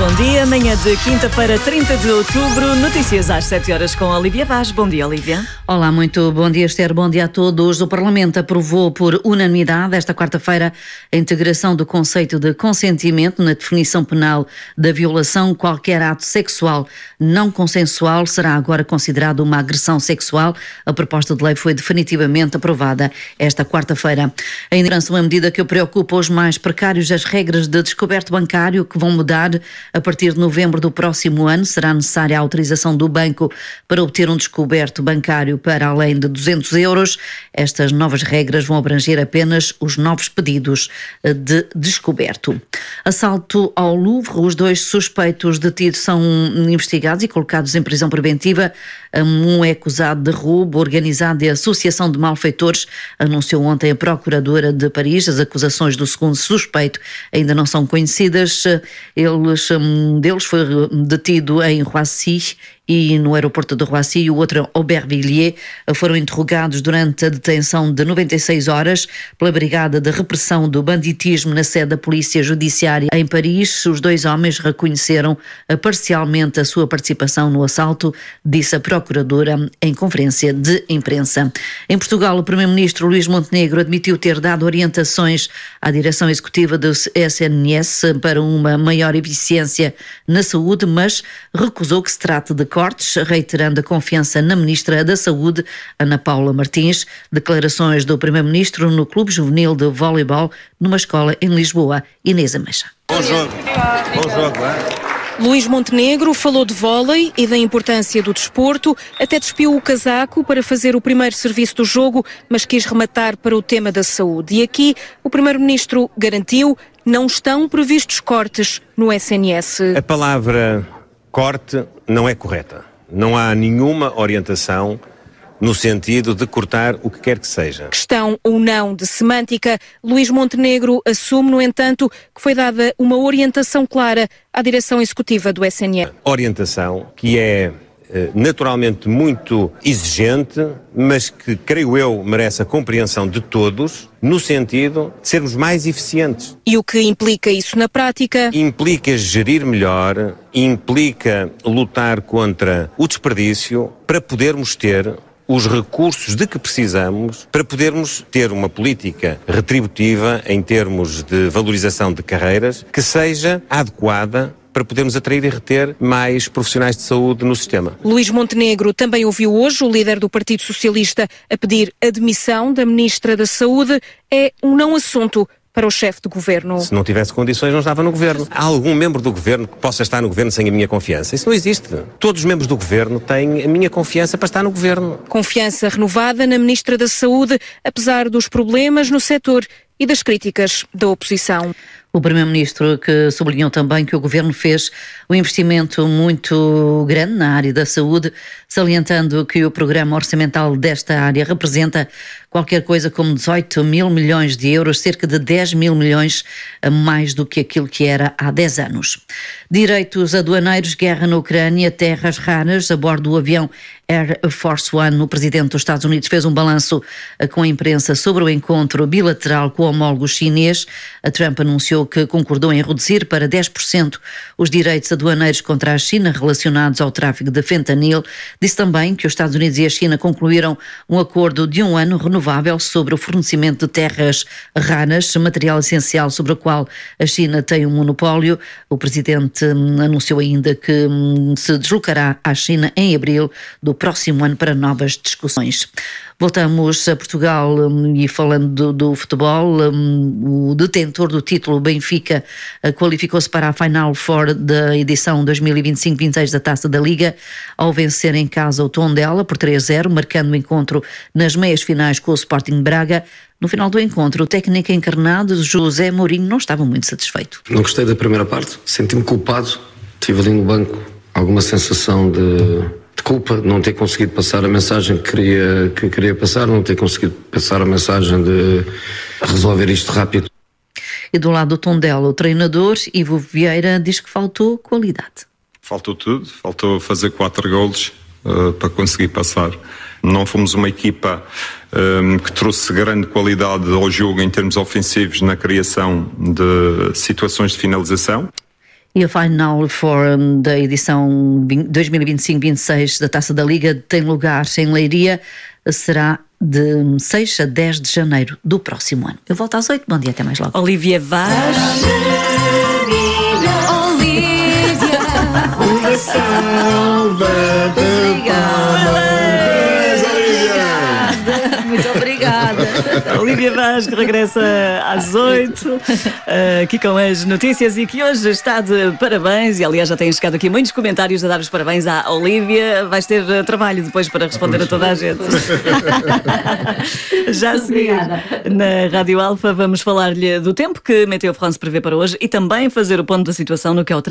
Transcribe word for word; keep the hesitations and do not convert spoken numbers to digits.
bom dia. Manhã de quinta-feira, trinta de outubro. Notícias às sete horas com a Olivia Vaz. Bom dia, Olivia. Olá, muito bom dia, Esther. Bom dia a todos. O Parlamento aprovou por unanimidade esta quarta-feira a integração do conceito de consentimento na definição penal da violação. Qualquer ato sexual não consensual será agora considerado uma agressão sexual. A proposta de lei foi definitivamente aprovada esta quarta-feira. Ainda uma medida que preocupa os mais precários, as regras de descoberto bancário que vão mudar a partir de novembro do próximo ano. Será necessária a autorização do banco para obter um descoberto bancário para além de duzentos euros. Estas novas regras vão abranger apenas os novos pedidos de descoberto. Assalto ao Louvre. Os dois suspeitos detidos são investigados e colocados em prisão preventiva. Um é acusado de roubo organizado e associação de malfeitores, anunciou ontem a Procuradora de Paris. As acusações do segundo suspeito ainda não são conhecidas. Eles, um deles foi detido em Roissy e no aeroporto de Roissy, e o outro, Aubervilliers, foram interrogados durante a detenção de noventa e seis horas pela Brigada de Repressão do Banditismo na sede da Polícia Judiciária em Paris. Os dois homens reconheceram parcialmente a sua participação no assalto, disse a Procuradora em conferência de imprensa. Em Portugal, o Primeiro-Ministro Luís Montenegro admitiu ter dado orientações à direção executiva do S N S para uma maior eficiência na saúde, mas recusou que se trate de cortes, reiterando a confiança na Ministra da Saúde, Ana Paula Martins. Declarações do Primeiro-Ministro no Clube Juvenil de Voleibol, numa escola em Lisboa. Inês Ameixa. Bom jogo. Bom jogo, é? Luís Montenegro falou de vôlei e da importância do desporto, até despiu o casaco para fazer o primeiro serviço do jogo, mas quis rematar para o tema da saúde. E aqui o Primeiro-Ministro garantiu: não estão previstos cortes no S N S. A palavra corte não é correta. Não há nenhuma orientação no sentido de cortar o que quer que seja. Questão ou não de semântica, Luís Montenegro assume, no entanto, que foi dada uma orientação clara à direção executiva do S N S. Orientação que é naturalmente muito exigente, mas que, creio eu, merece a compreensão de todos, no sentido de sermos mais eficientes. E o que implica isso na prática? Implica gerir melhor, implica lutar contra o desperdício para podermos ter os recursos de que precisamos para podermos ter uma política retributiva em termos de valorização de carreiras que seja adequada para podermos atrair e reter mais profissionais de saúde no sistema. Luís Montenegro também ouviu hoje o líder do Partido Socialista a pedir a demissão da Ministra da Saúde. É um não assunto para o chefe de governo. Se não tivesse condições, não estava no governo. Há algum membro do governo que possa estar no governo sem a minha confiança? Isso não existe. Todos os membros do governo têm a minha confiança para estar no governo. Confiança renovada na Ministra da Saúde, apesar dos problemas no setor e das críticas da oposição. O Primeiro-Ministro que sublinhou também que o Governo fez um investimento muito grande na área da saúde, salientando que o programa orçamental desta área representa qualquer coisa como dezoito mil milhões de euros, cerca de dez mil milhões a mais do que aquilo que era há dez anos. Direitos aduaneiros, guerra na Ucrânia, terras raras. A bordo do avião Air Force One, o Presidente dos Estados Unidos fez um balanço com a imprensa sobre o encontro bilateral com o homólogo chinês. A Trump anunciou que concordou em reduzir para dez por cento os direitos aduaneiros contra a China relacionados ao tráfico de fentanil. Disse também que os Estados Unidos e a China concluíram um acordo de um ano renovável sobre o fornecimento de terras raras, material essencial sobre o qual a China tem um monopólio. O Presidente anunciou ainda que se deslocará à China em abril do próximo ano para novas discussões. Voltamos a Portugal e falando do, do futebol, um, o detentor do título, Benfica, qualificou-se para a Final Four da edição dois mil e vinte e cinco vinte e seis da Taça da Liga, ao vencer em casa o Tondela por três a zero, marcando o encontro nas meias finais com o Sporting Braga. No final do encontro, o técnico encarnado, José Mourinho, não estava muito satisfeito. Não gostei da primeira parte, senti-me culpado, estive ali no banco, alguma sensação de... de culpa, não ter conseguido passar a mensagem que queria, que queria passar, não ter conseguido passar a mensagem de resolver isto rápido. E do lado do Tondela, o treinador Ivo Vieira diz que faltou qualidade. Faltou tudo, faltou fazer quatro golos uh, para conseguir passar. Não fomos uma equipa um, que trouxe grande qualidade ao jogo em termos ofensivos na criação de situações de finalização. E a Final Four da edição dois mil e vinte e cinco vinte e seis da Taça da Liga tem lugar em Leiria, será de seis a dez de janeiro do próximo ano. Eu volto às oito, bom dia, até mais logo. Olivia Vaz. Olivia, uma salva de palmas, Olivia. muito obrigada. Olivia Vaz, que regressa às oito, aqui com as notícias, e que hoje está de parabéns. E aliás já têm chegado aqui muitos comentários a dar os parabéns à Olivia. Vais ter trabalho depois para responder a toda a gente. Já a seguir, na Rádio Alfa, vamos falar-lhe do tempo que Meteo France prevê para hoje e também fazer o ponto da situação no que é o trânsito.